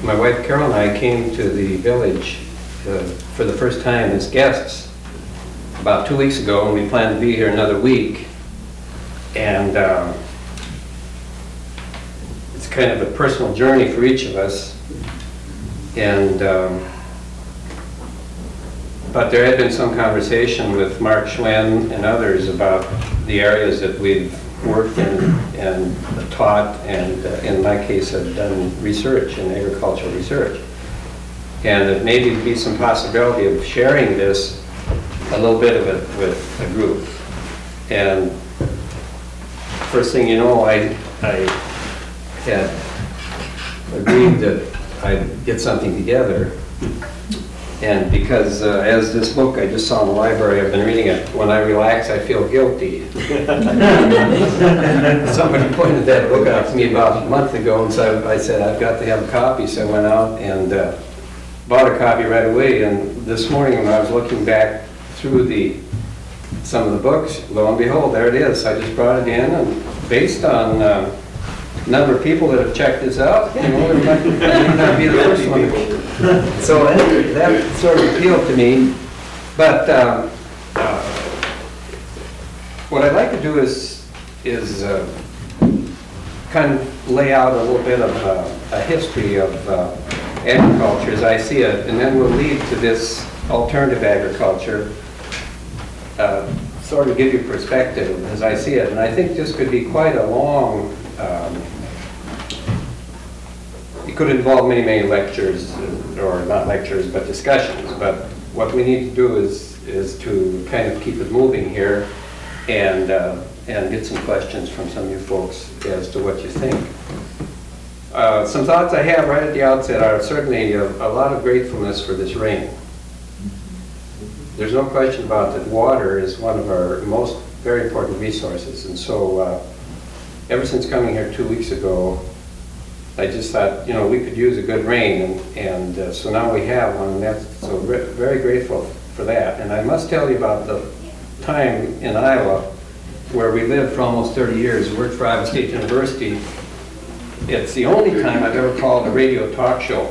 my wife Carol and I came to the village for the first time as guests about 2 weeks ago, and we plan to be here another week. And it's kind of a personal journey for each of us. And but there had been some conversation with Mark Schwen and others about the areas that we've worked in and taught, and in my case have done research in agricultural research. And that maybe be some possibility of sharing this, a little bit of it, with a group. And first thing you know, I had agreed that I'd get something together. And because as this book I just saw in the library, I've been reading it, When I Relax, I Feel Guilty. Somebody pointed that book out to me about a month ago, and so I said, I've got to have a copy. So I went out and bought a copy right away. And this morning when I was looking back through some of the books, lo and behold, there it is. I just brought it in, and based on number of people that have checked this out, you know, it might not be the first one. So that sort of appealed to me. But what I'd like to do is kind of lay out a little bit of a history of agriculture as I see it, and then we'll lead to this alternative agriculture, sort of give you perspective as I see it. And I think this could be quite a long, it could involve many, many lectures, or not lectures, but discussions. But what we need to do is to kind of keep it moving here and get some questions from some of you folks as to what you think. Some thoughts I have right at the outset are certainly a lot of gratefulness for this rain. There's no question about that water is one of our most very important resources. And so ever since coming here 2 weeks ago, I just thought, you know, we could use a good rain, and so now we have one, and that's so very grateful for that. And I must tell you about the time in Iowa where we lived for almost 30 years, worked for Iowa State University. It's the only time I've ever called a radio talk show,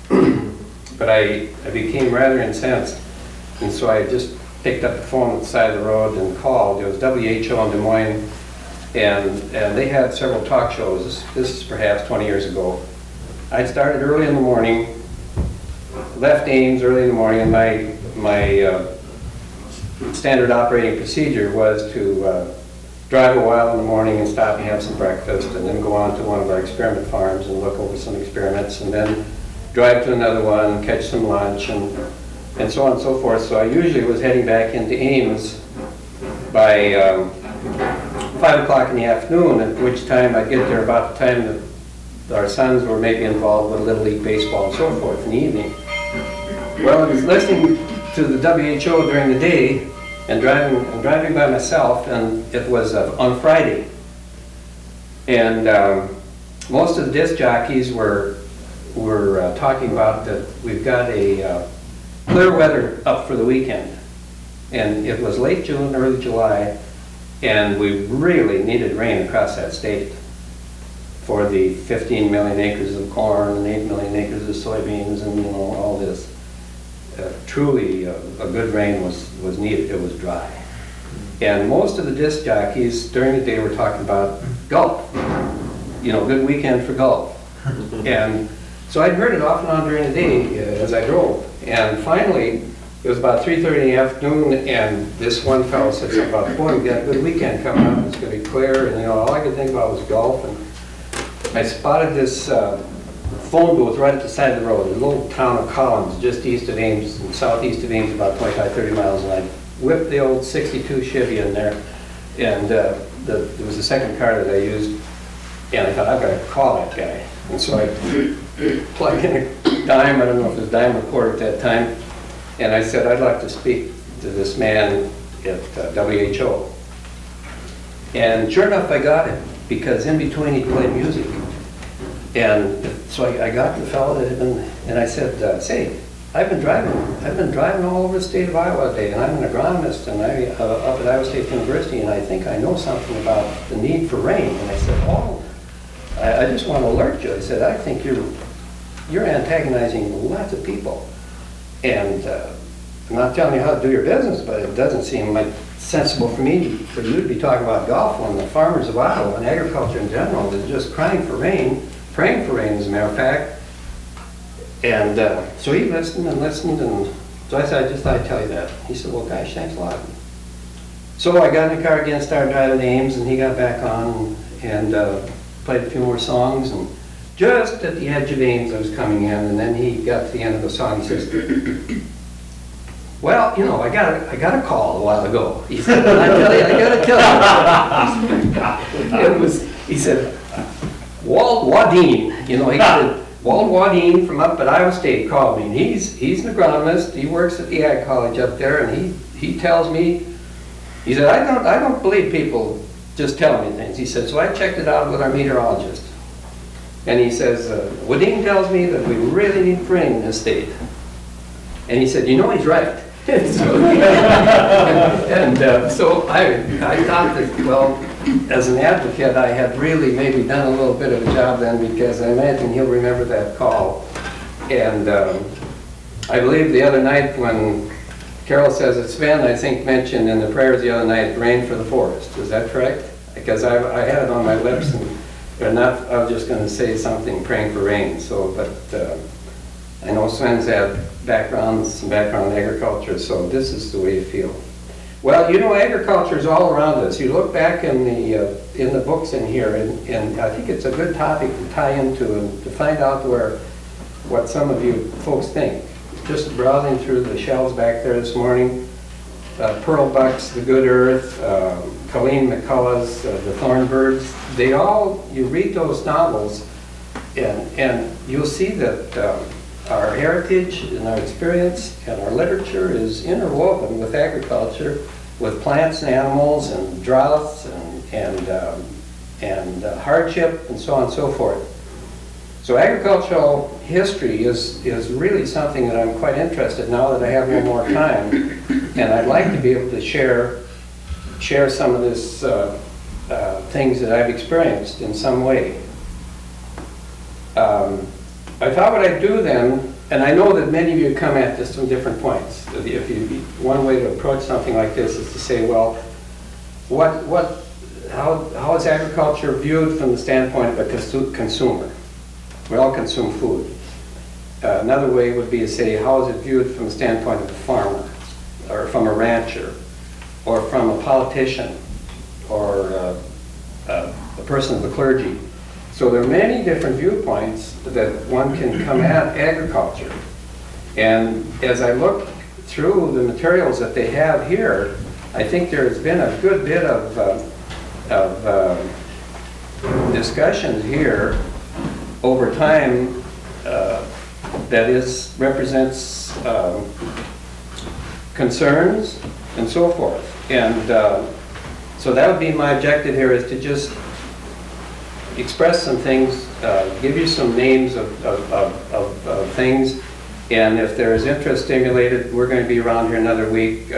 but I became rather incensed, and so I just picked up the phone at the side of the road and called. It was WHO in Des Moines. And they had several talk shows. This is perhaps 20 years ago. I started early in the morning, left Ames early in the morning, and my standard operating procedure was to drive a while in the morning and stop and have some breakfast, and then go on to one of our experiment farms and look over some experiments, and then drive to another one, catch some lunch, and so on and so forth. So I usually was heading back into Ames by 5 o'clock in the afternoon, at which time I'd get there about the time that our sons were maybe involved with Little League Baseball and so forth in the evening. Well, I was listening to the WHO during the day and driving by myself, and it was on Friday. And most of the disc jockeys were talking about that we've got a clear weather up for the weekend. And it was late June, early July, and we really needed rain across that state for the 15 million acres of corn and 8 million acres of soybeans, and you know, all this. Truly, a good rain was needed. It was dry. And most of the disc jockeys during the day were talking about golf. You know, good weekend for golf. And so I'd heard it off and on during the day as I drove. And finally, it was about 3:30 in the afternoon, and this one fellow said something about, boy, we got a good weekend coming up, it's going to be clear, and you know, all I could think about was golf. And I spotted this phone booth right at the side of the road, the little town of Collins, just east of Ames, and southeast of Ames, about 25, 30 miles, and I whipped the old 62 Chevy in there, and it was the second car that I used, and I thought, I've got to call that guy. And so I plugged in a dime, I don't know if it was a dime or quarter at that time, and I said, I'd like to speak to this man at WHO. And sure enough, I got him, because in between he played music. And so I got the fellow that had been, and I said, say, I've been driving all over the state of Iowa today, and I'm an agronomist, and up at Iowa State University, and I think I know something about the need for rain. And I said, oh, I just want to alert you. I said, I think you're you're antagonizing lots of people. And I'm not telling you how to do your business, but it doesn't seem like sensible for you to be talking about golf when the farmers of Ottawa and agriculture in general is just crying for rain, praying for rain, as a matter of fact. And so he listened, and so I said, I just thought I'd tell you that. He said, well, gosh, thanks a lot. So I got in the car again, started driving to Ames, and he got back on and played a few more songs. And just at the edge of Ames, I was coming in, and then he got to the end of the song. He says, well, you know, I got a call a while ago. He said, I gotta tell you. He said, Walt Wadeen, you know, he said, Walt Wadeen from up at Iowa State called me, and he's an agronomist. He works at the Ag College up there, and he tells me, he said, I don't believe people just tell me things. He said, so I checked it out with our meteorologist. And he says, Wadeen tells me that we really need rain in this state. And he said, you know, he's right. So I thought that, well, as an advocate, I had really maybe done a little bit of a job then, because I imagine he'll remember that call. And I believe the other night when Carol says it's Sven, I think mentioned in the prayers the other night, rain for the forest. Is that correct? Because I had it on my lips, and I was just going to say something, praying for rain. So, but I know Sven's had some background in agriculture, so this is the way you feel. Well, you know, agriculture is all around us. You look back in the books in here, and I think it's a good topic to tie into and to find out what some of you folks think. Just browsing through the shelves back there this morning, Pearl Buck's The Good Earth, Colleen McCullough's The Thornbirds, you read those novels, and you'll see that our heritage and our experience and our literature is interwoven with agriculture, with plants and animals and droughts and hardship and so on and so forth. So agricultural history is really something that I'm quite interested in now that I have no more time, and I'd like to be able to share some of this things that I've experienced in some way. I thought what I'd do then, and I know that many of you come at this from different points. One way to approach something like this is to say, well, how is agriculture viewed from the standpoint of a consumer? We all consume food. Another way would be to say, how is it viewed from the standpoint of a farmer, or from a rancher, or from a politician, or a person of the clergy? So there are many different viewpoints that one can come at agriculture. And as I look through the materials that they have here, I think there's been a good bit of discussions here over time that represents concerns and so forth. And so that would be my objective here, is to just express some things, give you some names of things, and if there is interest stimulated, we're going to be around here another week.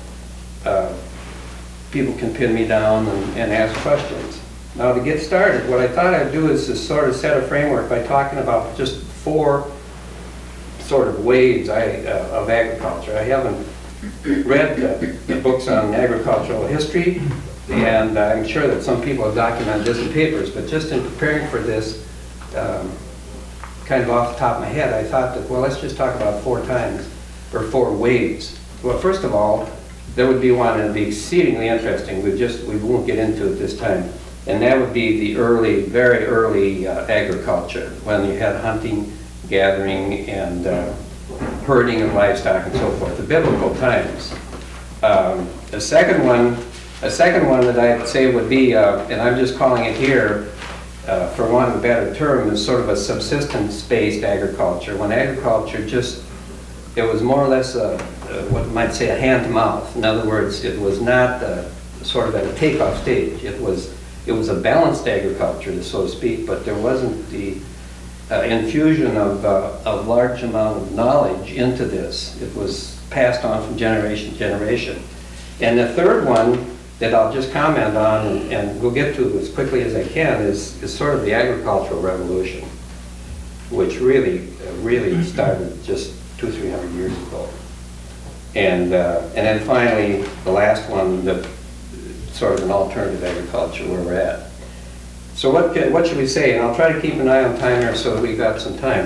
People can pin me down and ask questions. Now, to get started, what I thought I'd do is to sort of set a framework by talking about just 4 sort of waves of agriculture. I haven't read the books on agricultural history, and I'm sure that some people have documented this in papers, but just in preparing for this, kind of off the top of my head, I thought that, well, let's just talk about 4 waves. Well, first of all, there would be one that would be exceedingly interesting. We won't get into it this time. And that would be the very early agriculture, when you had hunting, gathering, and herding of livestock and so forth, the biblical times. A second one that I'd say would be, and I'm just calling it here, for want of a better term, is sort of a subsistence-based agriculture, when agriculture it was more or less what you might say a hand-to-mouth. In other words, it was not sort of at a takeoff stage. It was a balanced agriculture, so to speak, but there wasn't the infusion of large amount of knowledge into this. It was passed on from generation to generation. And the third one that I'll just comment on, and we'll get to as quickly as I can, is sort of the agricultural revolution. which really started just 200-300 years ago. And then finally, the last one, the sort of an alternative agriculture where we're at. So what should we say? And I'll try to keep an eye on time here so that we've got some time.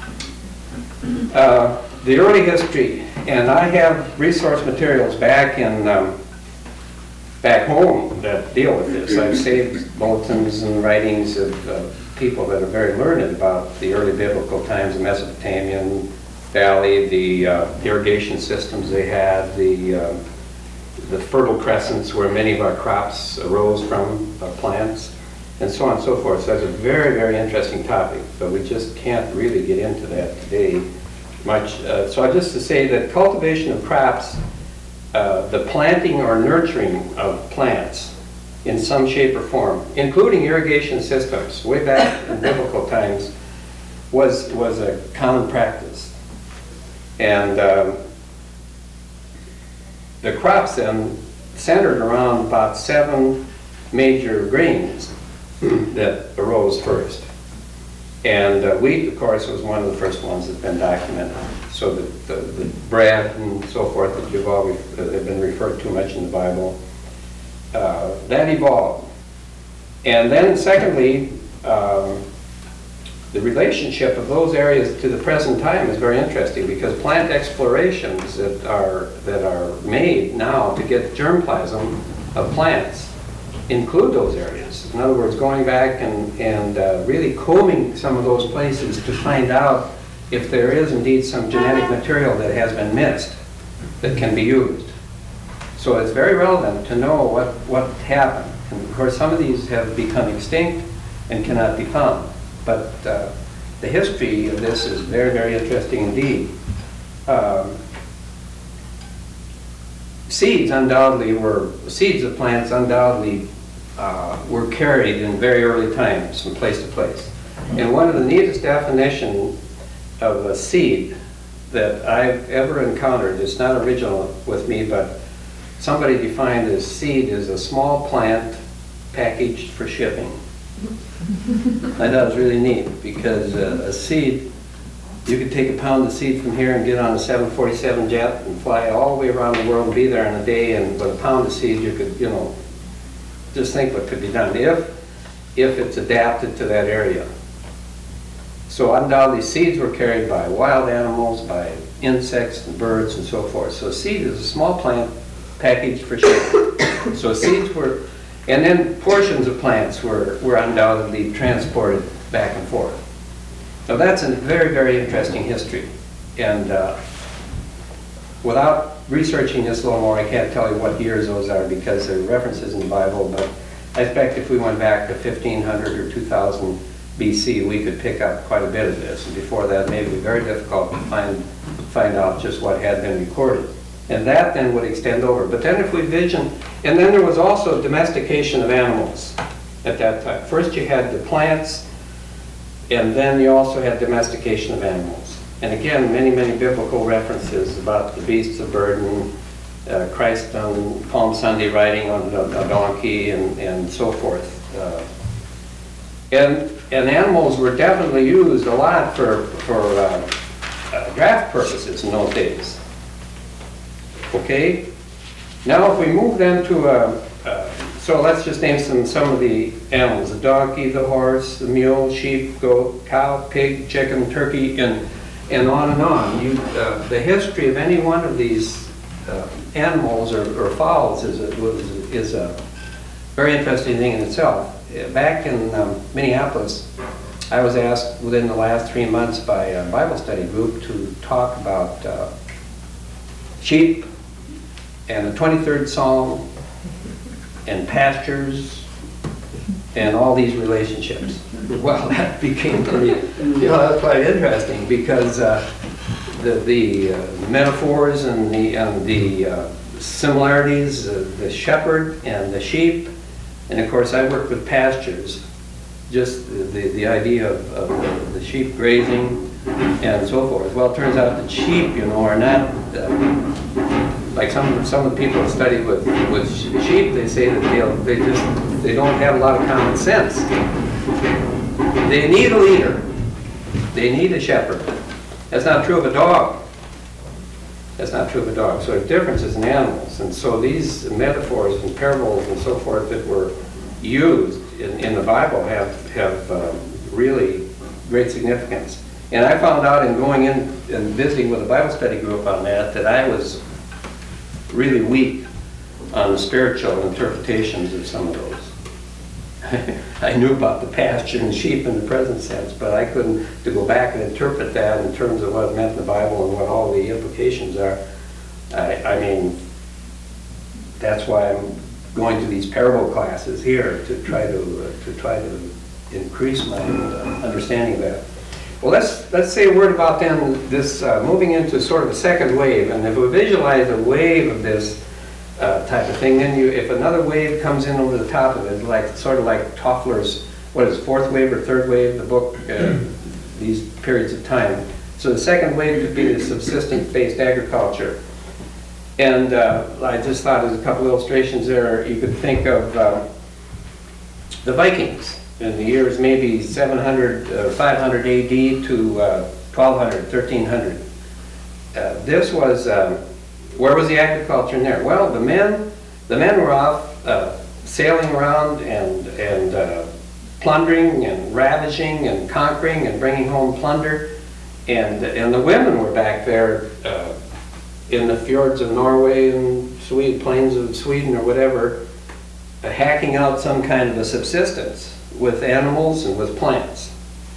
The early history, and I have resource materials back home that deal with this. I've saved bulletins and writings of people that are very learned about the early biblical times, the Mesopotamian Valley, the irrigation systems they had, the fertile crescents where many of our crops arose from, plants, and so on and so forth. So that's a very, very interesting topic, but we just can't really get into that today much. So just to say that cultivation of crops, the planting or nurturing of plants in some shape or form, including irrigation systems, way back in biblical times, was a common practice. And the crops then centered around about 7 major grains that arose first. And wheat, of course, was one of the first ones that's been documented. So the bread and so forth that you've always have been referred to much in the Bible, that evolved. And then secondly, the relationship of those areas to the present time is very interesting, because plant explorations that are made now to get germplasm of plants include those areas. In other words, going back and really combing some of those places to find out if there is indeed some genetic material that has been missed that can be used. So it's very relevant to know what happened. And of course, some of these have become extinct and cannot be found. But the history of this is very, very interesting indeed. Seeds of plants undoubtedly were carried in very early times from place to place. And one of the neatest definitions of a seed that I've ever encountered, it's not original with me, but somebody defined as seed as a small plant packaged for shipping. I thought it was really neat, because a seed, you could take a pound of seed from here and get on a 747 jet and fly all the way around the world and be there in a day, and with a pound of seed you could, just think what could be done if it's adapted to that area. So undoubtedly seeds were carried by wild animals, by insects and birds and so forth. So a seed is a small plant packaged for shipping. So seeds were, and then portions of plants were undoubtedly transported back and forth. Now that's a very, very interesting history. And without researching this a little more, I can't tell you what years those are, because there are references in the Bible, but I expect if we went back to 1500 or 2000 BC, we could pick up quite a bit of this. And before that, it may be very difficult to find out just what had been recorded. And that then would extend over. But then if we vision, and then there was also domestication of animals at that time. First you had the plants, and then you also had domestication of animals. And again, many, many biblical references about the beasts of burden, Christ on Palm Sunday riding on a donkey, and so forth. And animals were definitely used a lot for draft purposes in those days. Okay? Now if we move then to, so let's just name some of the animals: the donkey, the horse, the mule, sheep, goat, cow, pig, chicken, turkey, and on and on. The history of any one of these animals or fowls is a very interesting thing in itself. Back in Minneapolis, I was asked within the last 3 months by a Bible study group to talk about sheep and the 23rd Psalm and pastures and all these relationships. Well, that became pretty, that's quite interesting, because the metaphors and the similarities, the shepherd and the sheep. And of course, I work with pastures, just the idea of the sheep grazing and so forth. Well, it turns out that sheep, are not, like some of the people that study with sheep, they say that they don't have a lot of common sense. They need a leader. They need a shepherd. That's not true of a dog. That's not true of a dog. So there's differences in animals. And so these metaphors and parables and so forth that were used in the Bible have really great significance. And I found out in going in and visiting with a Bible study group on that I was really weak on the spiritual interpretations of some of those. I knew about the pasture and sheep in the present sense, but I couldn't to go back and interpret that in terms of what it meant in the Bible and what all the implications are. I mean, that's why I'm going to these parable classes here to try to increase my understanding of that. Well, let's say a word about then this moving into sort of a second wave, and if we visualize a wave of this type of thing, then if another wave comes in over the top of it, like sort of like Toffler's, what is it, fourth wave or third wave, the book, these periods of time. So the second wave could be the subsistence-based agriculture. And I just thought there's a couple illustrations there. You could think of the Vikings in the years maybe 700, 500 AD to 1200, 1300. This was, where was the agriculture in there? Well, the men were off sailing around and plundering and ravaging and conquering and bringing home plunder. And the women were back there in the fjords of Norway and plains of Sweden or whatever, hacking out some kind of a subsistence with animals and with plants.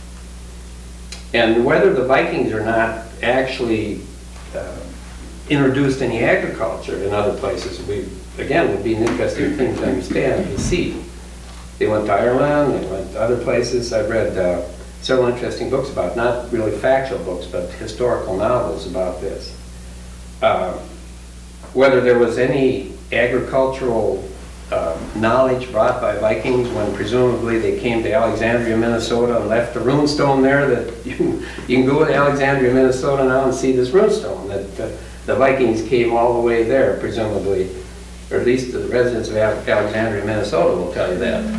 And whether the Vikings or not actually introduced any agriculture in other places, again, would be an interesting thing to understand and see. They went to Ireland, they went to other places. I've read several interesting books about it, not really factual books, but historical novels about this. Whether there was any agricultural knowledge brought by Vikings when presumably they came to Alexandria, Minnesota and left a runestone there that you can go to Alexandria, Minnesota now and see this runestone that the Vikings came all the way there, presumably, or at least the residents of Alexandria, Minnesota will tell you that.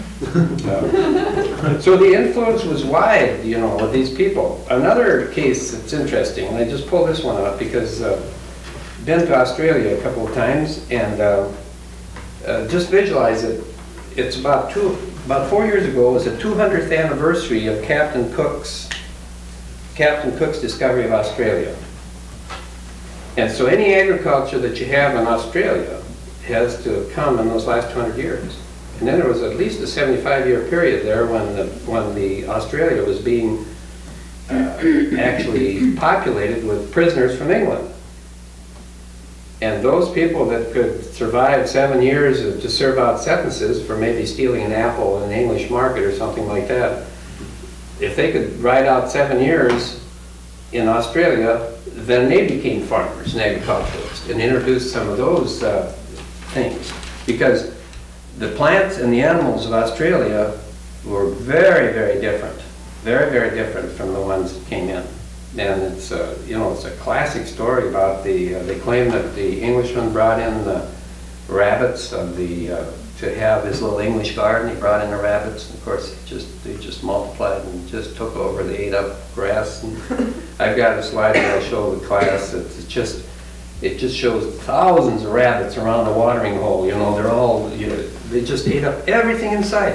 So the influence was wide, you know, with these people. Another case that's interesting, and I just pulled this one up because been to Australia a couple of times, and just visualize it. It's about 4 years ago, it was the 200th anniversary of Captain Cook's discovery of Australia. And so any agriculture that you have in Australia has to have come in those last 200 years. And then there was at least a 75-year period there when the Australia was being actually populated with prisoners from England. And those people that could survive 7 years to serve out sentences for maybe stealing an apple in an English market or something like that, if they could ride out 7 years in Australia, then they became farmers and agriculturalists and introduced some of those things. Because the plants and the animals of Australia were very, very different. Very, very different from the ones that came in. And it's it's a classic story about they claim that the Englishman brought in the rabbits to have his little English garden. He brought in the rabbits, and of course they just multiplied and just took over. They ate up grass. And I've got a slide that I'll show the class. It just shows thousands of rabbits around the watering hole. You know, they're all they just ate up everything in sight.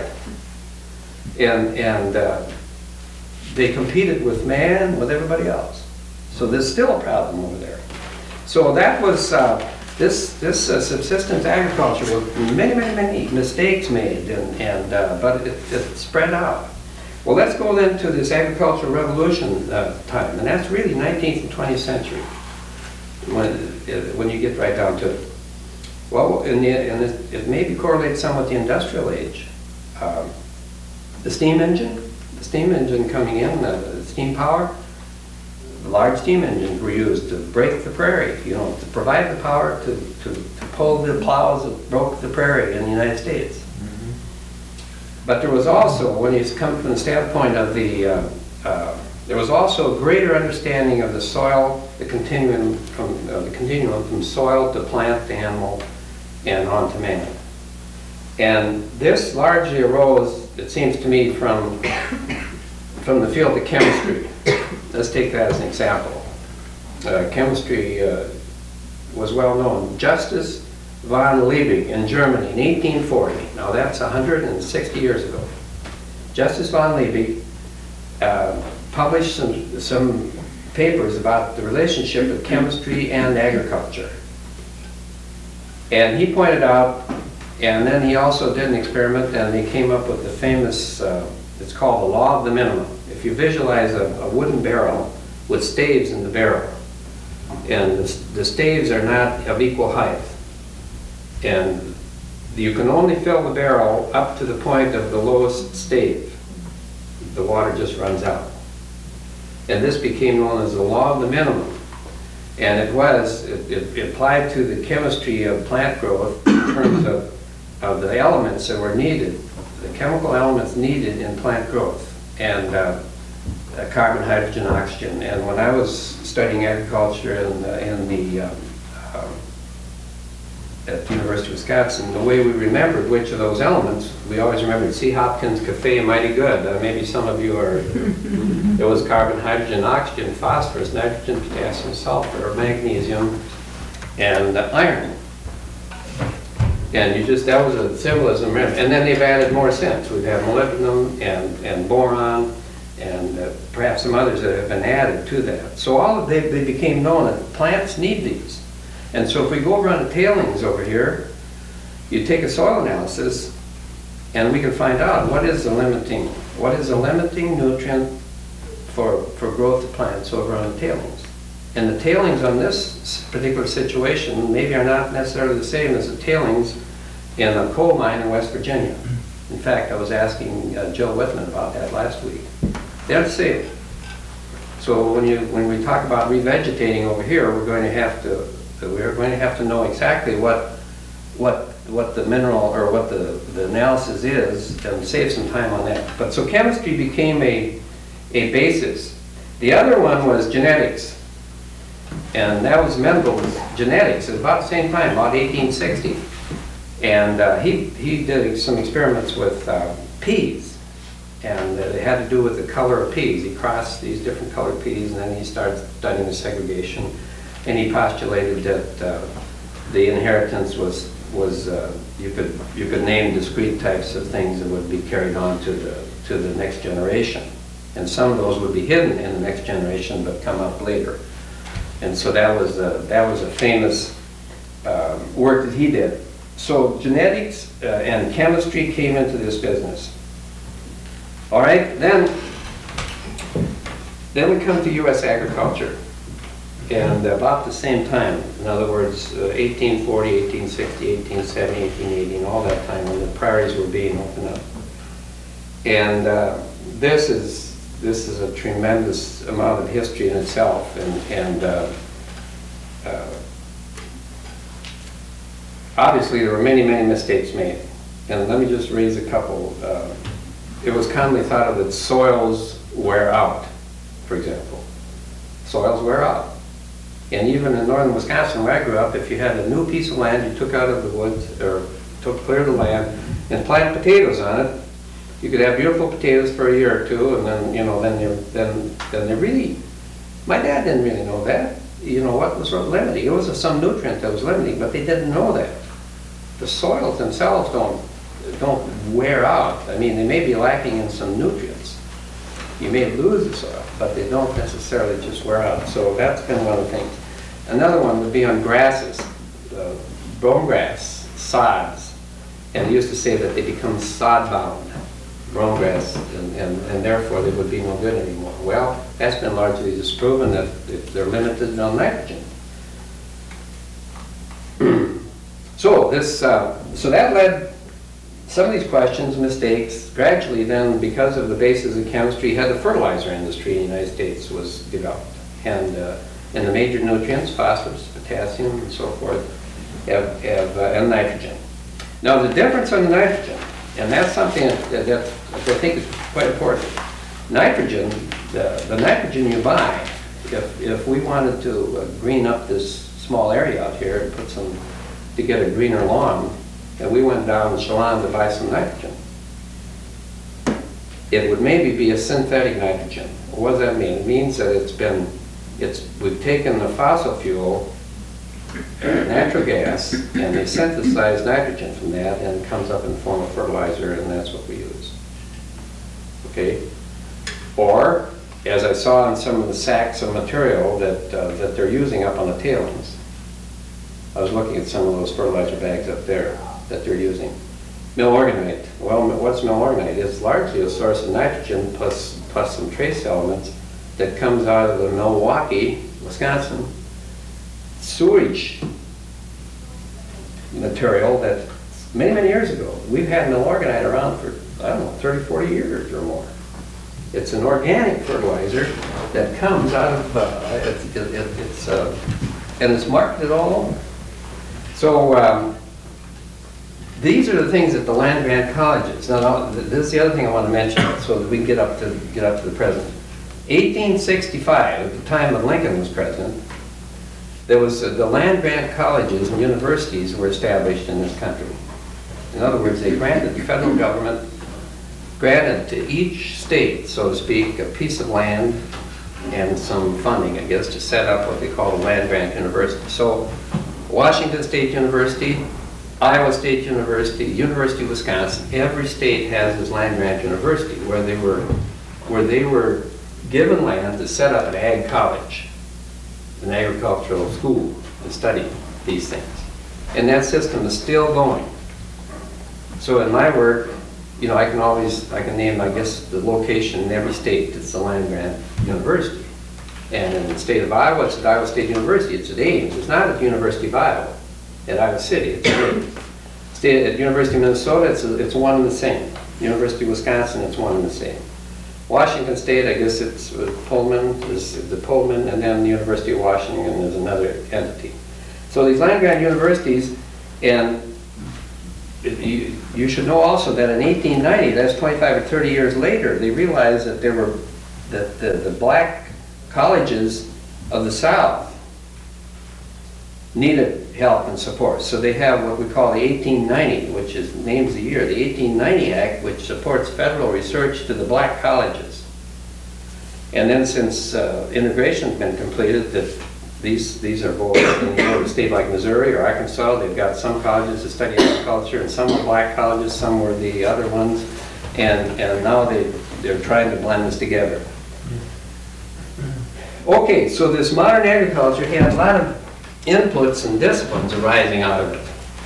And they competed with man, with everybody else. So there's still a problem over there. So that was this subsistence agriculture with many mistakes made, but it spread out. Well, let's go then to this agricultural revolution time, and that's really 19th and 20th century when you get right down to it. Well, it maybe correlates some with the industrial age. The steam engine coming in, steam power, large steam engines were used to break the prairie, to provide the power to pull the plows that broke the prairie in the United States. Mm-hmm. But there was also, when you come from the standpoint of there was also a greater understanding of the soil, the continuum from soil to plant to animal and on to man. And this largely arose, it seems to me, from the field of chemistry. let's take that as an example. Chemistry was well known. Justus von Liebig in Germany in 1840. Now that's 160 years ago. Justus von Liebig published some papers about the relationship of chemistry and agriculture. And he pointed out, and then he also did an experiment, and he came up with the famous, it's called the law of the minimum. If you visualize a wooden barrel with staves in the barrel, and the staves are not of equal height, and you can only fill the barrel up to the point of the lowest stave. The water just runs out. And this became known as the law of the minimum. And it applied to the chemistry of plant growth in terms of the elements that were needed, the chemical elements needed in plant growth, and carbon, hydrogen, oxygen. And when I was studying agriculture at the University of Wisconsin, the way we remembered which of those elements, we always remembered C. Hopkins' Cafe Mighty Good. Maybe some of you are, it was carbon, hydrogen, oxygen, phosphorus, nitrogen, potassium, sulfur, magnesium, and iron. And that was a symbolism. And then they've added more since. We've had molybdenum and boron, and perhaps some others that have been added to that. So they became known that plants need these. And so if we go over on the tailings over here, you take a soil analysis, and we can find out what is the limiting nutrient for growth of plants over on the tailings. And the tailings on this particular situation maybe are not necessarily the same as the tailings in a coal mine in West Virginia. In fact, I was asking Jill Whitman about that last week. They're the same. So when we talk about revegetating over here, we're going to have to know exactly what the mineral or what the analysis is, and save some time on that. But so chemistry became a basis. The other one was genetics, and that was Mendel's genetics at about the same time, about 1860. And he did some experiments with peas, and they had to do with the color of peas. He crossed these different colored peas, and then he started studying the segregation. And he postulated that the inheritance was you could name discrete types of things that would be carried on to the next generation, and some of those would be hidden in the next generation but come up later. And so that was a famous work that he did. So genetics and chemistry came into this business. All right, then we come to U.S. agriculture. And about the same time, in other words, 1840, 1860, 1870, 1880, and all that time when the prairies were being opened up. And this is a tremendous amount of history in itself. And obviously there were many, many mistakes made. And let me just raise a couple. It was commonly thought of that soils wear out, for example. Soils wear out. And even in northern Wisconsin, where I grew up, if you had a new piece of land you took out of the woods, or cleared the land, and planted potatoes on it, you could have beautiful potatoes for a year or two, and then they're really, my dad didn't really know that. You know, what was limiting? It was some nutrient that was limiting, but they didn't know that. The soils themselves don't wear out. I mean, they may be lacking in some nutrients. You may lose the soil, but they don't necessarily just wear out. So that's been one of the things. Another one would be on grasses, brome grass, sods. And they used to say that they become sod-bound, brome grass, and therefore they would be no good anymore. Well, that's been largely disproven that they're limited on nitrogen. So that led some of these questions, mistakes. Gradually then, because of the basis of chemistry, had the fertilizer industry in the United States was developed. And the major nutrients, phosphorus, potassium, and so forth, and nitrogen. Now the difference on the nitrogen, and that's something that I think is quite important. Nitrogen, the nitrogen you buy, if we wanted to green up this small area out here and to get a greener lawn, and we went down to Chelan to buy some nitrogen, it would maybe be a synthetic nitrogen. What does that mean? It means that we've taken the fossil fuel, natural gas, and they synthesize nitrogen from that, and it comes up in the form of fertilizer, and that's what we use. Okay? Or, as I saw in some of the sacks of material that they're using up on the tailings. I was looking at some of those fertilizer bags up there that they're using. Milorganite. Well, what's milorganite? It's largely a source of nitrogen plus some trace elements that comes out of the Milwaukee, Wisconsin sewage material that many years ago. We've had milorganite around for, I don't know, 30, 40 years or more. It's an organic fertilizer that comes out of, and it's marketed all over. So these are the things at the land-grant colleges. Now, this is the other thing I want to mention so that we can get up to the present. 1865, at the time that Lincoln was president, there was the land-grant colleges and universities were established in this country. In other words, the federal government granted to each state, so to speak, a piece of land and some funding, I guess, to set up what they call a land-grant university. So Washington State University, Iowa State University, University of Wisconsin, every state has this land-grant university where they were given land to set up an ag college, an agricultural school, and study these things. And that system is still going. So in my work, you know, I can name, I guess, the location in every state that's a land-grant university. And in the state of Iowa, it's at Iowa State University. It's at Ames. It's not at the University of Iowa, at Iowa City. It's at Ames. At University of Minnesota, it's one and the same. University of Wisconsin, it's one and the same. Washington State, I guess it's Pullman, is the Pullman, and then the University of Washington is another entity. So these land-grant universities, and you should know also that in 1890, that's 25 or 30 years later, they realized that the black colleges of the South needed help and support. So they have what we call the 1890, which names the year, the 1890 Act, which supports federal research to the black colleges. And then since integration's been completed, that these are both in a state like Missouri or Arkansas, they've got some colleges that study agriculture, and some were black colleges, some were the other ones, and now they're trying to blend this together. Okay, so this modern agriculture had a lot of inputs and disciplines arising out of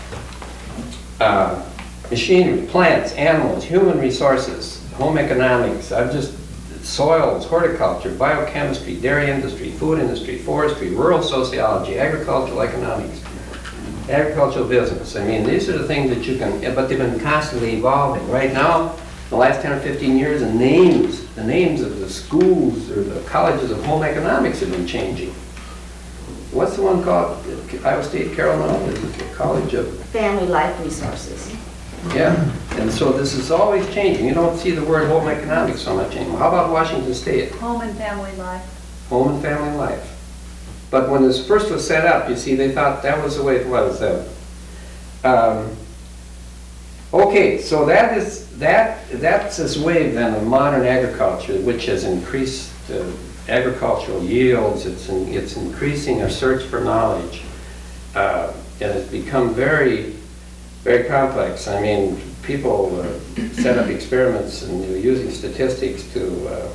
it. Machinery, plants, animals, human resources, home economics, soils, horticulture, biochemistry, dairy industry, food industry, forestry, rural sociology, agricultural economics, agricultural business. I mean, these are the things that you can, but they've been constantly evolving. Right now, the last 10 or 15 years, the names of the schools or the colleges of home economics have been changing. What's the one called? Iowa State, Carroll, no? The College of Family Life Resources. Yeah, and so this is always changing. You don't see the word home economics so much anymore. How about Washington State? Home and family life. Home and family life. But when this first was set up, you see, they thought that was the way it was. Okay, so that's this wave then of modern agriculture, which has increased agricultural yields. It's increasing our search for knowledge, and it's become very, very complex. I mean, people set up experiments and they're using statistics to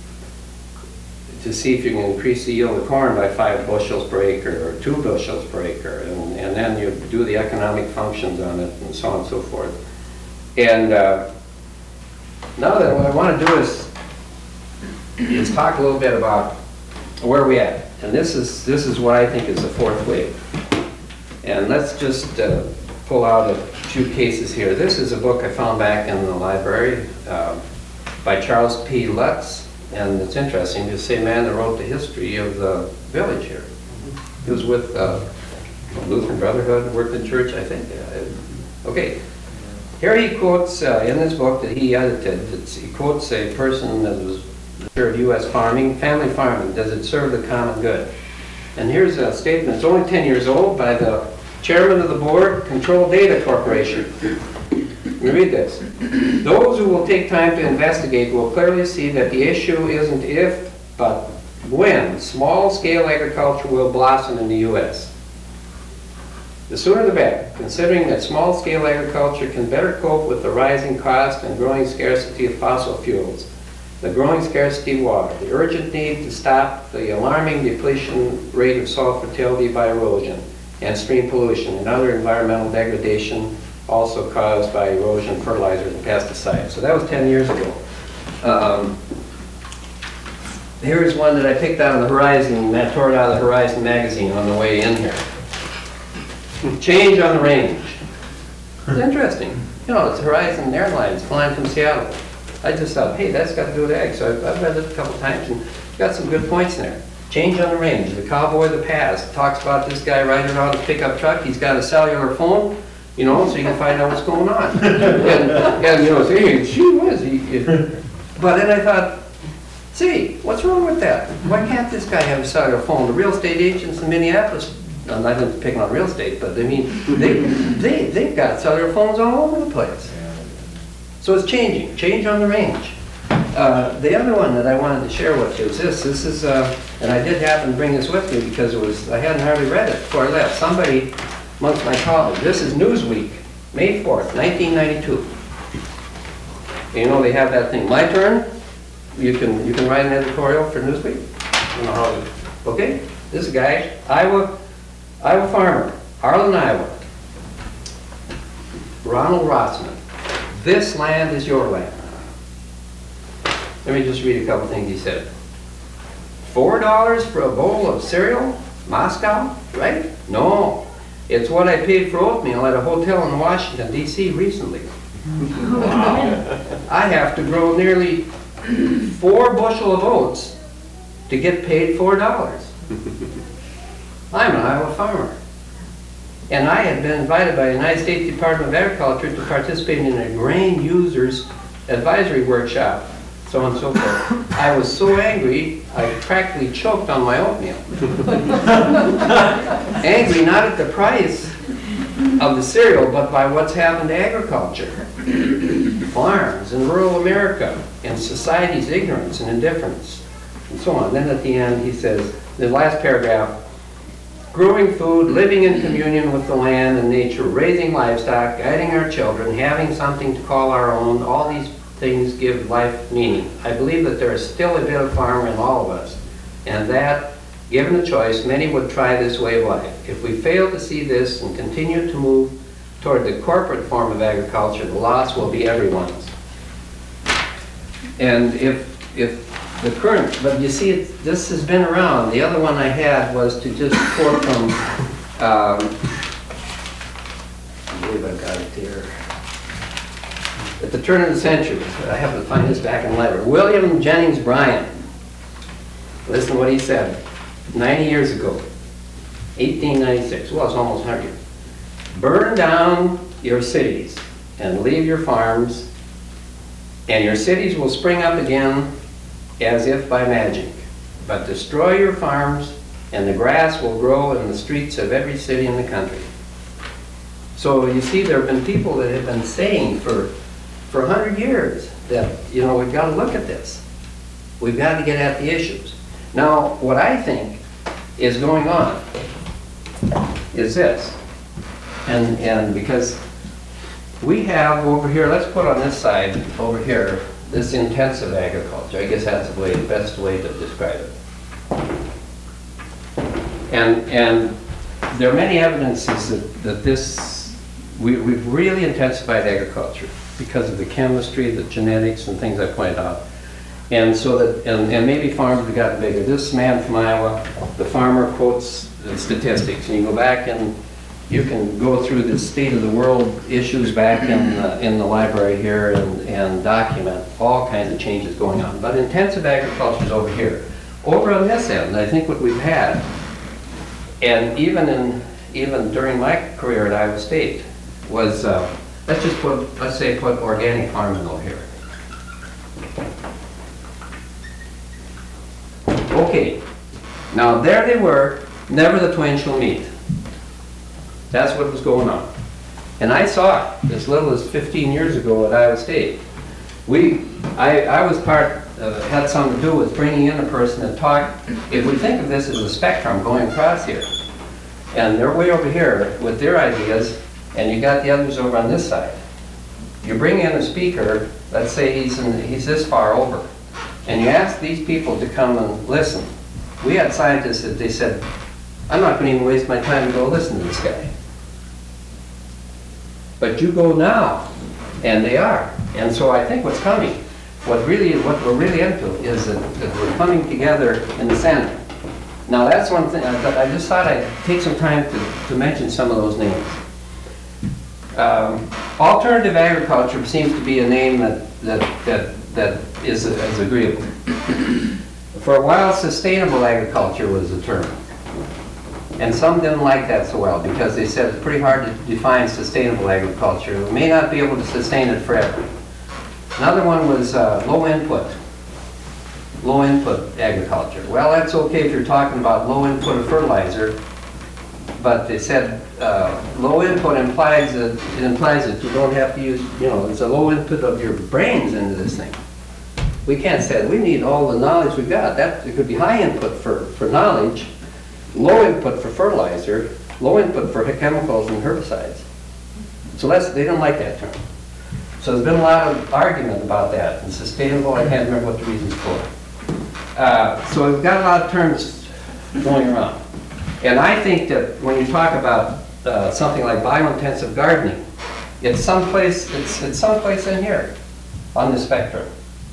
see if you can increase the yield of corn by 5 bushels per acre or 2 bushels per acre, and then you do the economic functions on it and so on and so forth. And now that what I want to do is talk a little bit about where we're at. And this is what I think is the fourth wave. And let's just pull out a few cases here. This is a book I found back in the library by Charles P. Lutz. And it's interesting to say, man that wrote the history of the village here. He was with Lutheran Brotherhood, worked in church, I think. Okay. Here he quotes, in this book that he edited, he quotes a person that was served U.S. farming, family farming, does it serve the common good? And here's a statement, it's only 10 years old, by the chairman of the board, Control Data Corporation. Let me read this. Those who will take time to investigate will clearly see that the issue isn't if, but when small-scale agriculture will blossom in the U.S. The sooner the better, considering that small-scale agriculture can better cope with the rising cost and growing scarcity of fossil fuels, the growing scarcity of water, the urgent need to stop the alarming depletion rate of soil fertility by erosion and stream pollution and other environmental degradation also caused by erosion, fertilizers, and pesticides. So that was 10 years ago. Here's one that I picked out of the Horizon, that tore it out of the Horizon magazine on the way in here. Change on the range. It's interesting. You know, it's Horizon Airlines flying from Seattle. I just thought, hey, that's got to do with ag. So I've read it a couple times and it's got some good points in there. Change on the range. The cowboy of the past talks about this guy riding around a pickup truck. He's got a cellular phone, you know, so you can find out what's going on. and you know, say, hey, gee whiz. But then I thought, see, what's wrong with that? Why can't this guy have a cellular phone? The real estate agents in Minneapolis, I'm not even picking on real estate, but I mean, they've got cellular phones all over the place. So it's changing, change on the range. The other one that I wanted to share with you is this. This is, and I did happen to bring this with me because it was, I hadn't hardly read it before I left. Somebody amongst my colleagues, this is Newsweek, May 4th, 1992. And you know they have that thing, my turn. You can write an editorial for Newsweek. You know how to, okay? This guy, Iowa farmer, Arlen, Iowa. Ronald Rossman. This land is your land. Let me just read a couple things he said. $4 for a bowl of cereal? Moscow, right? No. It's what I paid for oatmeal at a hotel in Washington, D.C. recently. I have to grow nearly 4 bushel of oats to get paid $4. I'm an Iowa farmer. And I had been invited by the United States Department of Agriculture to participate in a grain users advisory workshop, so on and so forth. I was so angry, I practically choked on my oatmeal. Angry not at the price of the cereal, but by what's happened to agriculture, farms in rural America, and society's ignorance and indifference, and so on. Then at the end he says, the last paragraph, growing food, living in communion with the land and nature, raising livestock, guiding our children, having something to call our own, all these things give life meaning. I believe that there is still a bit of farmer in all of us, and that, given the choice, many would try this way of life. If we fail to see this and continue to move toward the corporate form of agriculture, the loss will be everyone's. And if the current, but you see, this has been around. The other one I had was to just quote from, I believe I've got it here. At the turn of the century, I have to find this back in the library. William Jennings Bryan. Listen to what he said 90 years ago, 1896. Well, it's almost 100. Burn down your cities and leave your farms, and your cities will spring up again as if by magic. But destroy your farms, and the grass will grow in the streets of every city in the country. So you see, there have been people that have been saying for 100 years that, you know, we've got to look at this. We've got to get at the issues. Now, what I think is going on is this, and because we have over here, let's put on this side over here, this intensive agriculture. I guess that's the best way to describe it. And there are many evidences that we've really intensified agriculture because of the chemistry, the genetics, and things I pointed out. And so that, and maybe farms have gotten bigger. This man from Iowa, the farmer, quotes the statistics, and you go back and you can go through the state of the world issues back in the library here and document all kinds of changes going on. But intensive agriculture is over here. Over on this end, I think what we've had, and even during my career at Iowa State, was let's say put organic farming over here. Okay, now there they were, never the twain shall meet. That's what was going on. And I saw it as little as 15 years ago at Iowa State. I was had something to do with bringing in a person and talk. If we think of this as a spectrum going across here, and they're way over here with their ideas, and you got the others over on this side. You bring in a speaker, let's say he's this far over, and you ask these people to come and listen. We had scientists that they said, I'm not going to even waste my time to go listen to this guy. But you go now, and they are. And so I think what's coming, what we're really into is that we're coming together in the center. Now that's one thing, I just thought I'd take some time to mention some of those names. Alternative agriculture seems to be a name that is agreeable. For a while, sustainable agriculture was the term. And some didn't like that so well because they said it's pretty hard to define sustainable agriculture. We may not be able to sustain it forever. Another one was low input agriculture. Well, that's okay if you're talking about low input of fertilizer, but they said low input implies that you don't have to use, it's a low input of your brains into this thing. We can't say we need all the knowledge we've got. It could be high input for knowledge, low input for fertilizer, low input for chemicals and herbicides. So they don't like that term. So there's been a lot of argument about that. And sustainable, I can't remember what the reasons for. So we've got a lot of terms going around. And I think that when you talk about something like biointensive gardening, it's someplace in here on the spectrum.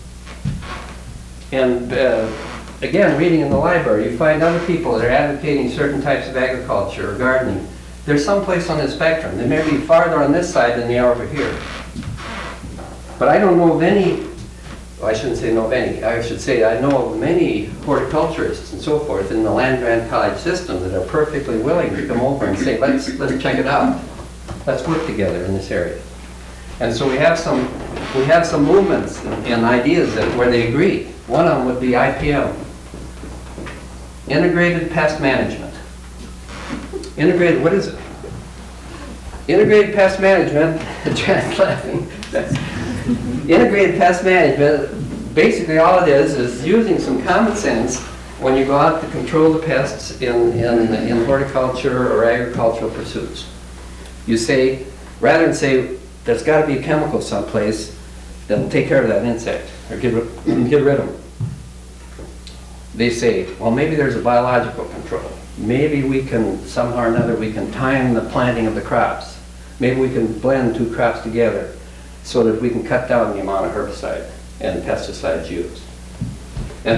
And again, reading in the library, you find other people that are advocating certain types of agriculture or gardening. There's someplace on the spectrum. They may be farther on this side than they are over here. But I don't know of any, well, I shouldn't say know of any, I should say I know of many horticulturists and so forth in the land-grant college system that are perfectly willing to come over and say, let's check it out. Let's work together in this area. And so we have some movements and ideas where they agree. One of them would be IPM, Integrated Pest Management. Integrated, what is it? Integrated Pest Management, Jan's laughing. Integrated Pest Management, basically all it is using some common sense when you go out to control the pests in horticulture or agricultural pursuits. You say, rather than say, there's got to be a chemical someplace that'll take care of that insect or get rid of them. They say, well, maybe there's a biological control. Maybe we can, somehow or another, we can time the planting of the crops. Maybe we can blend two crops together so that we can cut down the amount of herbicide and pesticides used. And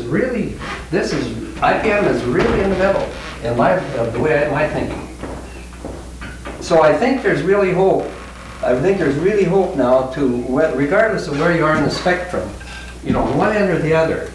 IPM is really in the middle in the way my thinking. So I think there's really hope. I think there's really hope now to, regardless of where you are in the spectrum, one end or the other,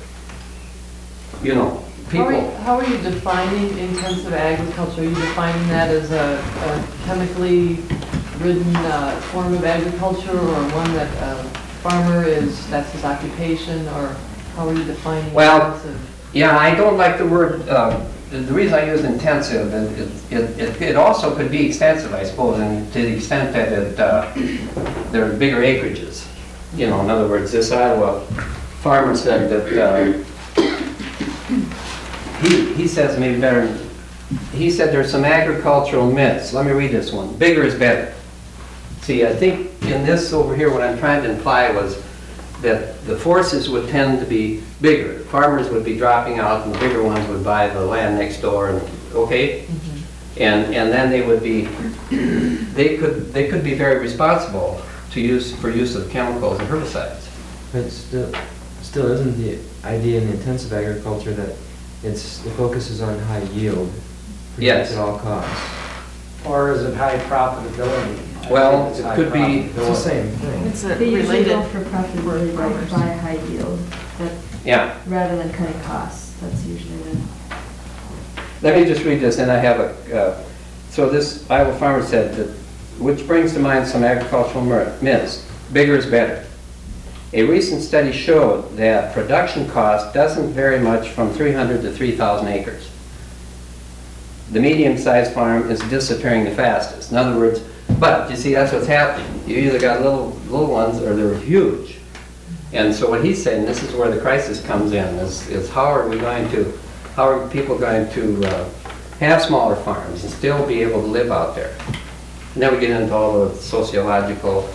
people. How are you defining intensive agriculture? Are you defining that as a chemically ridden form of agriculture, or one that a farmer that's his occupation, or how are you defining intensive? Yeah, I don't like the word, the reason I use intensive, it also could be extensive, I suppose, and to the extent that there are bigger acreages. In other words, this Iowa farmer said that, he says maybe better, he said there's some agricultural myths. Let me read this one. Bigger is better. See, I think in this over here, what I'm trying to imply was that the forces would tend to be bigger. Farmers would be dropping out, and the bigger ones would buy the land next door. And okay, and then they would be, they could be very responsible for use of chemicals and herbicides. But still isn't the idea in intensive agriculture that the focus is on high yield, Yes. at all costs? Or is it high profitability? Well, It's it high could be- It's the profitability. same thing. It's They usually go related. for profitability, like buy a high yield, Yeah. rather than cutting costs. That's usually when. Let me just read this, and I have so this Iowa farmer said that, which brings to mind some agricultural myths. Bigger is better. A recent study showed that production cost doesn't vary much from 300 to 3,000 acres. The medium-sized farm is disappearing the fastest. In other words, But, you see, that's what's happening. You either got little ones or they're huge. And so what he's saying, this is where the crisis comes in, is how are people going to have smaller farms and still be able to live out there? And then we get into all the sociological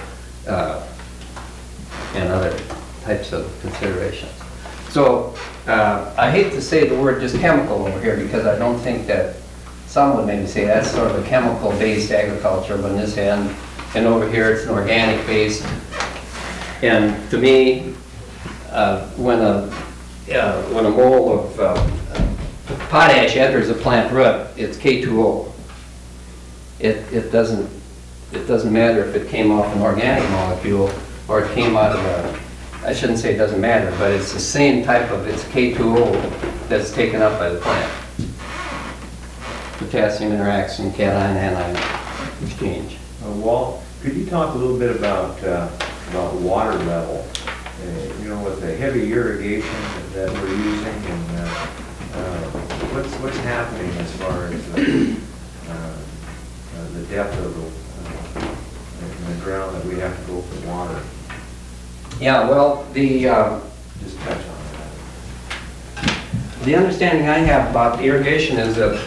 and other types of considerations. So I hate to say the word just chemical over here because I don't think that some would maybe say that's sort of a chemical-based agriculture on this end, and over here it's an organic-based. And to me, when a mole of potash enters a plant root, it's K2O. It doesn't matter if it came off an organic molecule or it came out of I shouldn't say it doesn't matter, but it's the same type of, it's K2O that's taken up by the plant. Potassium interaction, cation-anion exchange. Walt, could you talk a little bit about water level? With the heavy irrigation that we're using, and what's happening as far as the depth of the ground that we have to go for water? Yeah, well, Just touch on the understanding I have about irrigation is that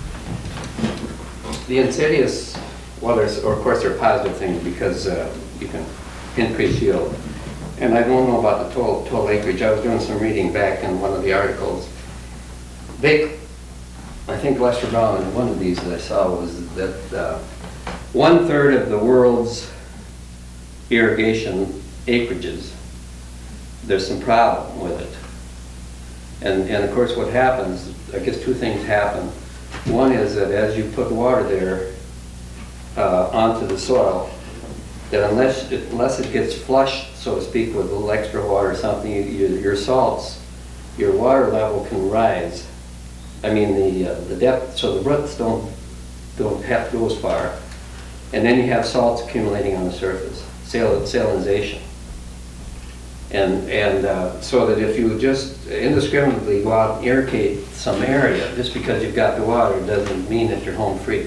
the insidious, well, of course there are positive things because you can increase yield. And I don't know about the total acreage. I was doing some reading back in one of the articles. I think Lester Brown in one of these that I saw was that 1/3 of the world's irrigation acreages, there's some problem with it. And of course what happens, I guess two things happen. One is that as you put water there onto the soil, that unless it gets flushed, so to speak, with a little extra water or something, your salts, your water level can rise. I mean the depth, so the roots don't have to go as far. And then you have salts accumulating on the surface, salinization. And so that if you just indiscriminately go out and irrigate some area, just because you've got the water doesn't mean that you're home free.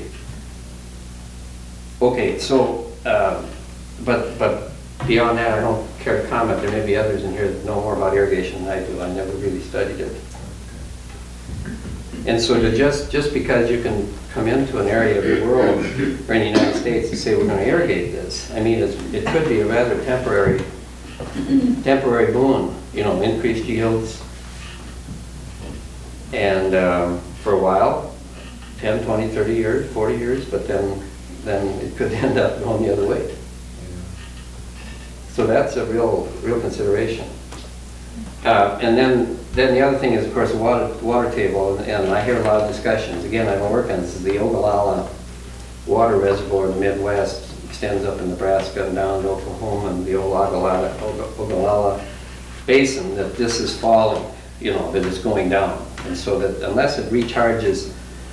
Okay, so, but beyond that, I don't care to comment. There may be others in here that know more about irrigation than I do. I never really studied it. And so to just because you can come into an area of the world or in the United States and say we're going to irrigate this, I mean, it could be a rather temporary boon, increased yields. And for a while, 10, 20, 30 years, 40 years, but then it could end up going the other way. So that's a real consideration. And then the other thing is, of course, the water table, and I hear a lot of discussions. Again, I don't work on this. Is the Ogallala water reservoir in the Midwest extends up in Nebraska and down to Oklahoma and the old Ogallala Basin, that this is falling, that it's going down. And so that unless it recharges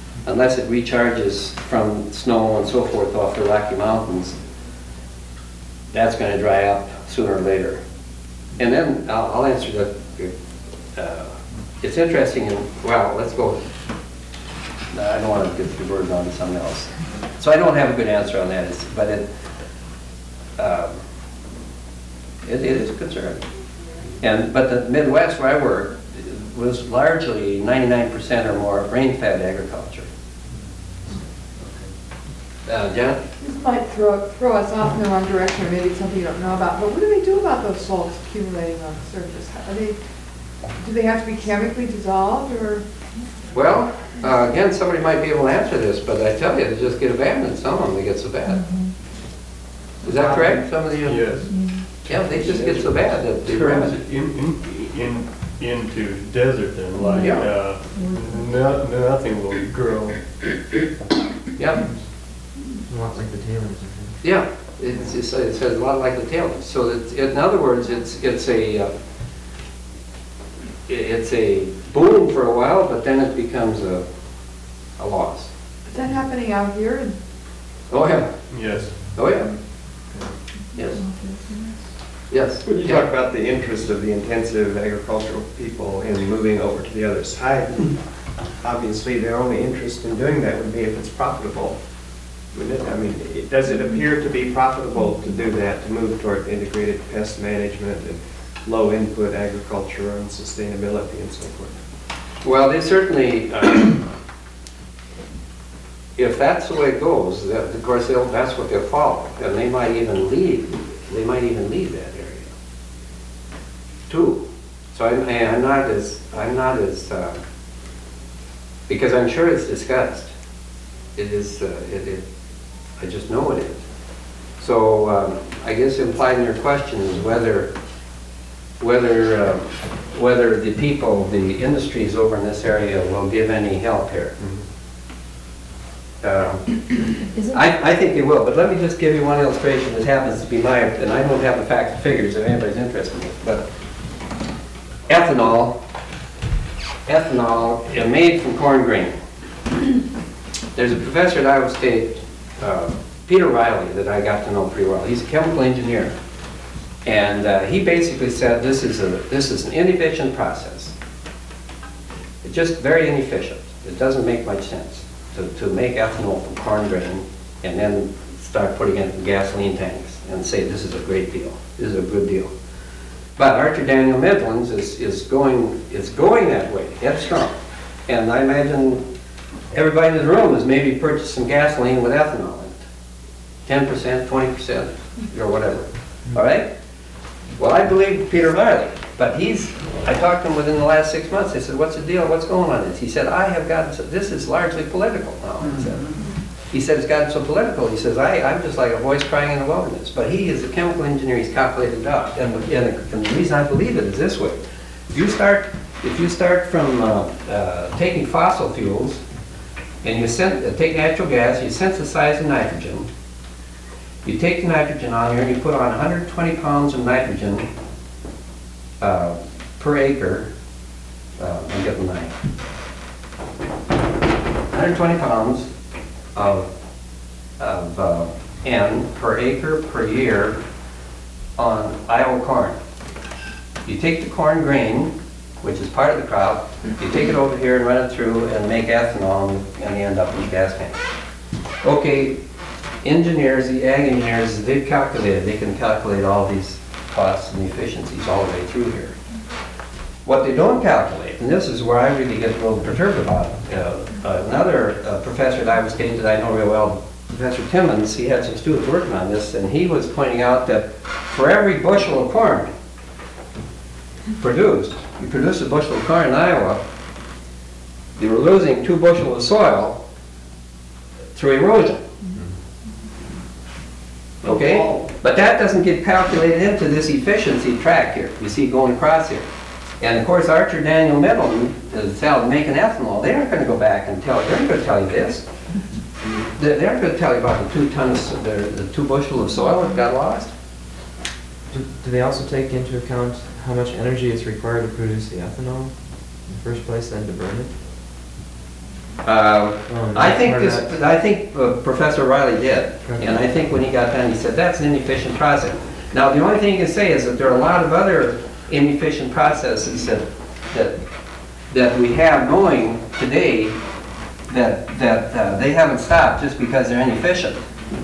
from snow and so forth off the Rocky Mountains, that's going to dry up sooner or later. And then I'll answer that. It's interesting, let's go. I don't want to get the word on to something else. So I don't have a good answer on that, but it is a concern. But the Midwest where I work was largely 99% or more rain-fed agriculture. Jen? This might throw us off in the wrong direction, or maybe it's something you don't know about, but what do they do about those salts accumulating on the surface? Do they have to be chemically dissolved, or? Well, again, somebody might be able to answer this, but I tell you, they just get abandoned. Some of them, they get so bad. Is that correct? Some of the... Yes. Yeah, they just get so bad that they Turns it into desert and nothing will grow. Yeah. A lot like the tailings, I think. Yeah, it says a lot like the tailings. So in other words, it's a boom for a while, but then it becomes a loss. Is that happening out here? Oh yeah. Yes. Oh yeah. Yes. Yes. When you talk about the interest of the intensive agricultural people in moving over to the other side, obviously their only interest in doing that would be if it's profitable. I mean, does it appear to be profitable to do that, to move toward integrated pest management and low input agriculture and sustainability and so forth? Well, they certainly, if that's the way it goes, of course, that's what they'll follow, and they might even leave that area, too. So I'm not as, because I'm sure it's discussed. It is, I just know it is. So I guess implied in your question is whether the people, the industries over in this area will give any help here. Isn't, I think they will, but let me just give you one illustration that happens to be and I don't have the facts and figures if anybody's interested in it, but ethanol made from corn grain. There's a professor at Iowa State, Peter Riley, that I got to know pretty well. He's a chemical engineer. And he basically said this is an inefficient process. It's just very inefficient. It doesn't make much sense to make ethanol from corn grain and then start putting it in gasoline tanks and say this is a great deal. This is a good deal. But Archer Daniel Midlands is going that way, headstrong. And I imagine everybody in the room has maybe purchased some gasoline with ethanol in it. 10%, 20%, or whatever. All right? Well, I believe Peter Riley, but I talked to him within the last 6 months. I said, what's the deal? What's going on? He said, this is largely political now. He said, it's gotten so political. He says, I'm just like a voice crying in the wilderness. But he is a chemical engineer. He's calculated it out. And the reason I believe it is this way. If you start from taking fossil fuels and you take natural gas, you synthesize the nitrogen. You take the nitrogen on here and you put on 120 pounds of nitrogen per acre. I'm getting my 120 pounds of N per acre per year on Iowa corn. You take the corn grain, which is part of the crop, you take it over here and run it through and make ethanol, and you end up in the gas tank. Okay, engineers, the ag engineers, they can calculate all these costs and efficiencies all the way through here. What they don't calculate, and this is where I really get a little perturbed about it, another professor at Iowa State that I know real well, Professor Timmons, he had some students working on this, and he was pointing out that for every bushel of corn produced, you produce a bushel of corn in Iowa, you were losing 2 bushels of soil through erosion. Okay? But that doesn't get calculated into this efficiency track here, you see going across here. And of course, Archer Daniel Midland is making ethanol. They aren't going to go back and tell you, they're not going to tell you this. They aren't going to tell you about the 2 tons, the 2 bushel of soil that got lost. Do they also take into account how much energy is required to produce the ethanol in the first place, then to burn it? I think Professor Riley did, Okay. and I think when he got done, he said that's an inefficient process. Now, the only thing you can say is that there are a lot of other inefficient processes that we have going today that they haven't stopped just because they're inefficient.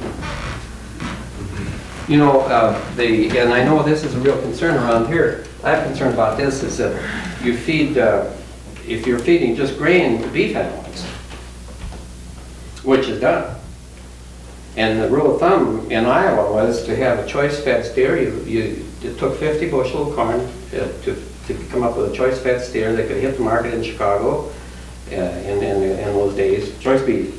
You know, and I know this is a real concern around here. I'm concerned about this is that you feed, if you're feeding just grain to beef animals, which is done. And the rule of thumb in Iowa was to have a choice-fed steer. It took 50 bushel of corn to come up with a choice-fed steer that could hit the market in Chicago in those days, choice beef.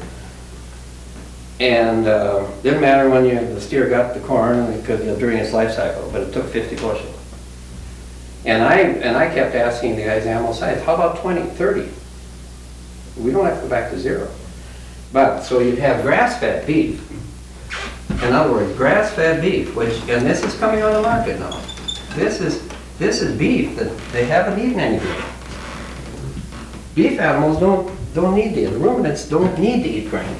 And didn't matter when the steer got the corn during its life cycle, but it took 50 bushel. And I kept asking the guys in animal science, how about 20, 30? We don't have to go back to 0. But, so you'd have grass-fed beef. In other words, grass-fed beef, and this is coming on the market now. This is beef that they haven't eaten anything. Beef animals don't need to eat. The ruminants don't need to eat grain.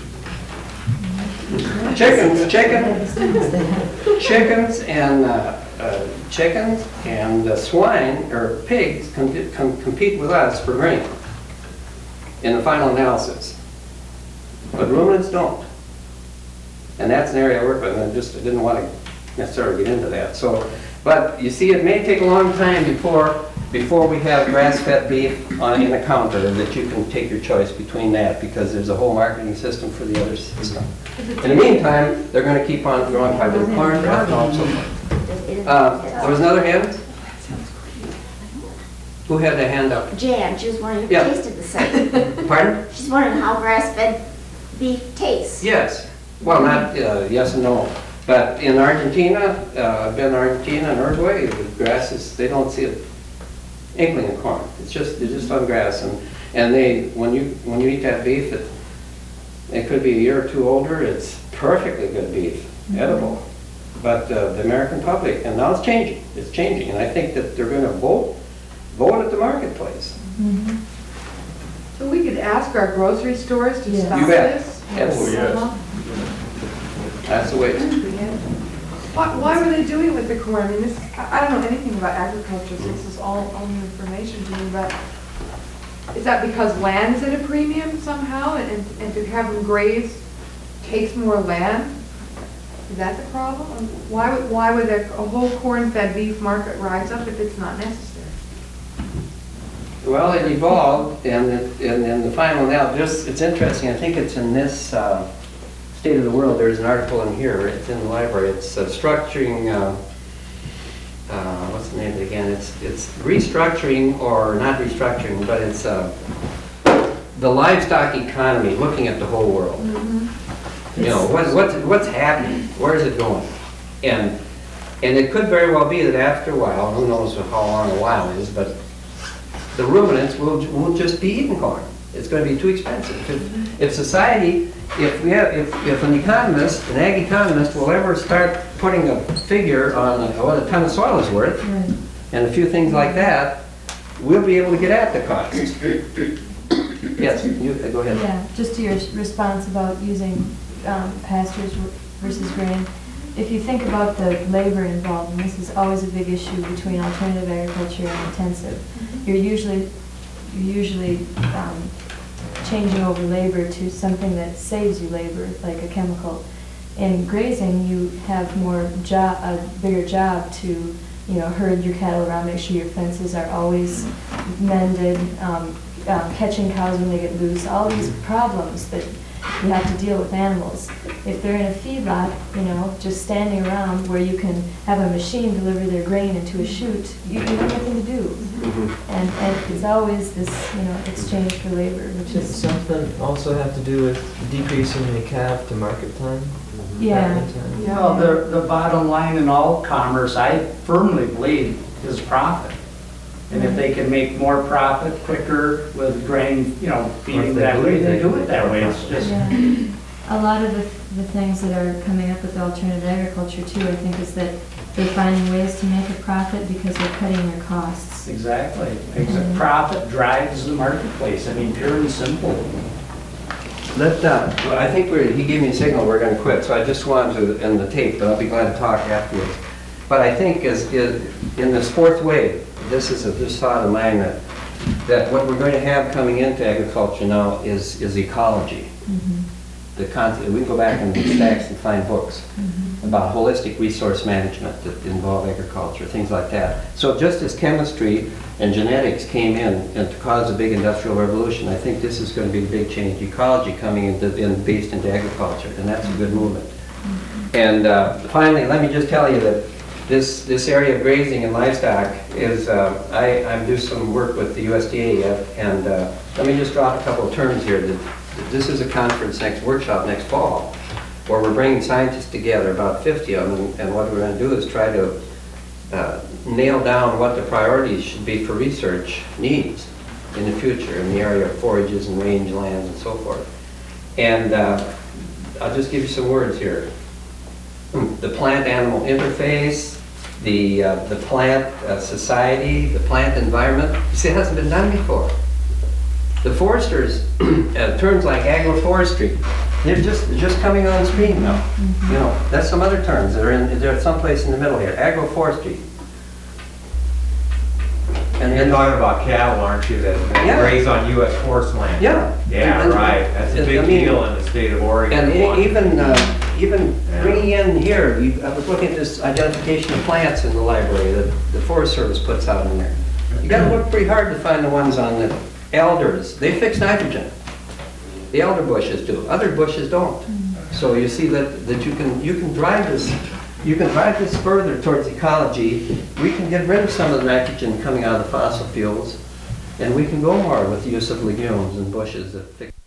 Chickens and swine or pigs compete with us for grain in the final analysis. But ruminants don't. And that's an area I work with, and I didn't want to necessarily get into that. So, but you see, it may take a long time before we have grass-fed beef in a counter that you can take your choice between that, because there's a whole marketing system for the other system. In the meantime, they're going to keep on growing fiber corn, ethanol, and so forth. There was another hand? Who had their hand up? Jan, she was wondering if Yeah. it tasted the same. Pardon? She's wondering how grass-fed beef tastes. Yes. Well, not yes and no. But in Argentina, I've been in Argentina and Uruguay, the grass is, they don't see an inkling of corn. It's just, they're just on grass. And they, when you eat that beef, it could be a year or two older, it's perfectly good beef, edible. But the American public, and now it's changing. And I think that they're going to vote at the marketplace. So we could ask our grocery stores to Yeah. stop You bet. this? Yes. Oh, yes. That's the way. Why were they doing with the corn? I mean, this, I don't know anything about agriculture, so this is all new information to me, but is that because land is at a premium somehow, and to have them graze takes more land? Is that the problem? Why would a whole corn-fed beef market rise up if it's not necessary? Well, it evolved, and in the final now, it's interesting, I think it's in this State of the World, there's an article in here, it's in the library, it's structuring, what's the name of it again? It's restructuring, or not restructuring, but it's the livestock economy, looking at the whole world. You know, what's happening? Where is it going? And it could very well be that after a while, who knows how long a while is, but the ruminants will just be eating corn. It's going to be too expensive. If society, if an economist, an ag economist, will ever start putting a figure on what a ton of soil is worth, Right. and a few things like that, we'll be able to get at the cost. Yes, you go ahead. Yeah, just to your response about using pastures versus grain. If you think about the labor involved, and this is always a big issue between alternative agriculture and intensive, you're usually changing over labor to something that saves you labor, like a chemical. In grazing, you have a bigger job to, herd your cattle around, make sure your fences are always mended, catching cows when they get loose, all these problems that you have to deal with animals. If they're in a feedlot, just standing around where you can have a machine deliver their grain into a chute, you have nothing to do. And it's always this, exchange for labor, which Does is, something also have to do with decreasing the calf to market time? yeah. Fattening time? Well, the bottom line in all commerce, I firmly believe, is profit. And if they can make more profit quicker with grain, feeding that way, they do it that way. It's just, Yeah. A lot of the things that are coming up with alternative agriculture too, I think, is that they're finding ways to make a profit because they're cutting their costs. exactly. Profit drives the marketplace. I mean, pure and simple. Well, I think he gave me a signal we're going to quit, so I just wanted to end the tape, but I'll be glad to talk afterwards. But I think in this fourth wave, this is this thought of mine that what we're going to have coming into agriculture now is ecology. The concept, we can go back in the stacks and find books about holistic resource management that involve agriculture, things like that. So just as chemistry and genetics came in and to cause a big industrial revolution, I think this is going to be a big change. Ecology coming based into agriculture, and that's a good movement. And finally, let me just tell you that this area of grazing and livestock is, I do some work with the USDA, and let me just drop a couple of terms here. This is a conference, workshop next fall, where we're bringing scientists together, about 50 of them, and what we're going to do is try to nail down what the priorities should be for research needs in the future in the area of forages and rangelands and so forth. And I'll just give you some words here. The plant-animal interface, the plant society, the plant environment. You see, it hasn't been done before. The foresters, terms like agroforestry, they're just coming on stream now. That's some other terms that are they're someplace in the middle here. Agroforestry. And you're talking about cattle, aren't you, that Yeah. graze on U.S. forest land? Yeah. Yeah, And- right. That's a big I mean, deal in the state of Oregon. And even even bringing in here, I was looking at this identification of plants in the library that the Forest Service puts out in there. You gotta look pretty hard to find the ones on the elders. They fix nitrogen. The elder bushes do, other bushes don't. So you see that you can drive this further towards ecology. We can get rid of some of the nitrogen coming out of the fossil fuels, and we can go more with the use of legumes and bushes that fix